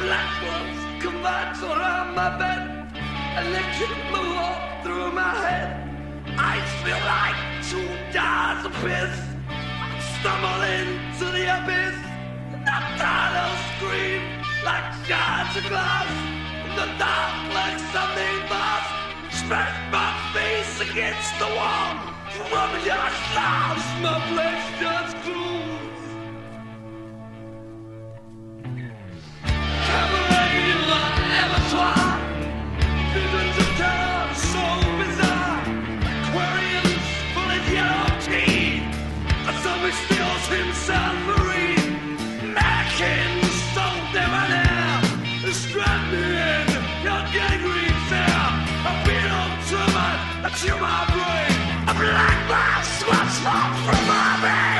Black ones converge around my bed. Electric blue up through my head. I feel like 2 jars of piss. Stumble into the abyss. Nocturnal scream like shards of glass. In the dark like something vast. Smash my face against the wall. From your slouch, my flesh just grooves. Cabaret la abattoir. Visions of terror so bizarre. Aquariums full of yellow teeth. A zombie steals himself marine. Mannequins so debonair. Strap me in, you're getting green fair. I've been on to my brain. A black mass was fall from my brain.